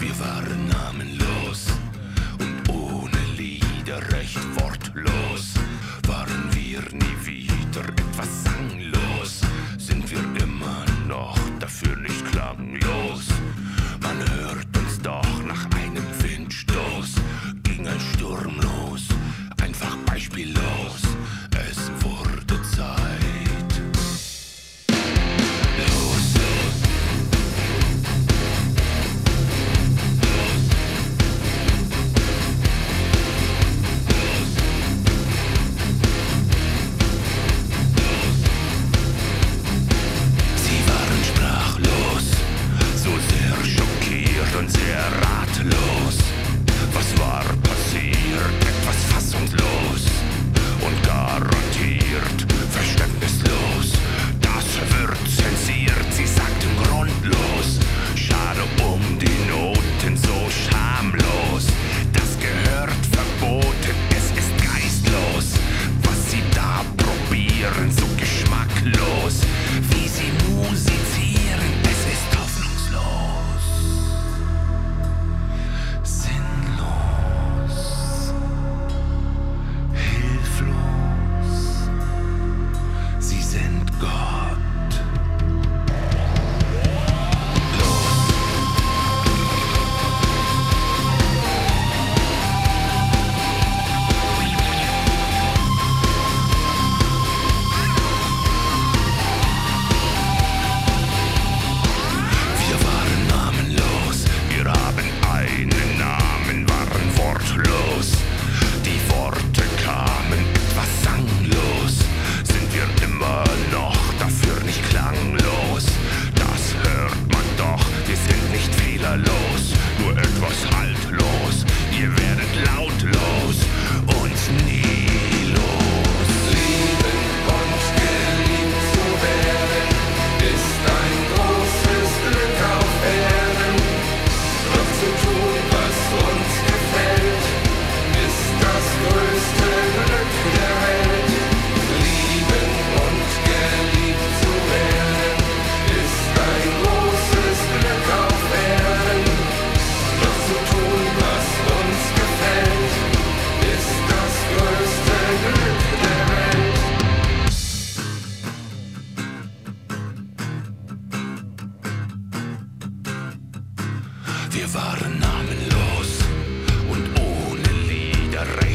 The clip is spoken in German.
Wir waren namenlos und ohne Lieder, recht wortlos. Waren wir nie wieder etwas sanglos, sind wir immer noch dafür nicht klanglos. Man hört uns doch nach einem Windstoß, ging ein Sturm los, einfach beispiellos. Es wurde Zeit. Los, los. Sie waren sprachlos, so sehr schockiert und sehr ratlos. Was war passiert? Etwas fassungslos und garantiert verständnislos. Das wird zensiert, sie sagten grundlos. Schade um die Noten, so schamlos. Das gehört verboten, es ist geistlos. Was sie da probieren, so geschmacklos. Wie sie musizieren, es ist hoffnungslos. Sinnlos, hilflos. Sie sind Gott. Los. Wir waren namenlos, wir haben einen Namen, waren wortlos. Die Worte kamen etwas sanglos, sind wir immer noch dafür nicht klanglos. Das hört man doch, wir sind nicht fehlerlos, nur etwas haltlos. Ihr werdet lautlos und nie los. Lieben und geliebt zu werden, ist ein großes Glück auf Erden. Doch zu tun, was uns gefällt, ist das größte Glück der Welt. Lieben und geliebt zu werden, ist ein großes Glück auf Erden. Doch zu tun, was uns gefällt, ist das größte Glück der Welt. Wir waren namenlos und ohne Lieder,